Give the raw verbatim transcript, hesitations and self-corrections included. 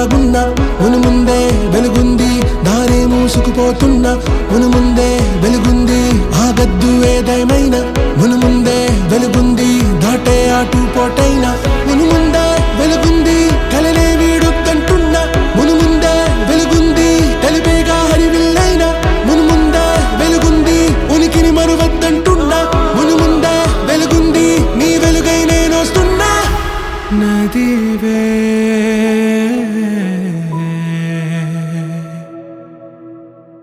దాగున్నా మును ముందే వెలుగుంది దారే మూసుకుపోతున్నా మును ముందే వెలుగుంది ఆగద్దు ఏదేమైనా మును ముందే వెలుగుంది దాటే ఆటు పోటైనా మును ముందే వెలుగుంది కలలే వీడొద్దంటున్నా మును ముందే వెలుగుంది తెలిపేగా హరివిల్లైనా మును ముందే వెలుగుంది ఉనికిని మరువద్దంటున్నా మును ముందే వెలుగుంది నీ వెలుగై నేనొస్తున్నా నది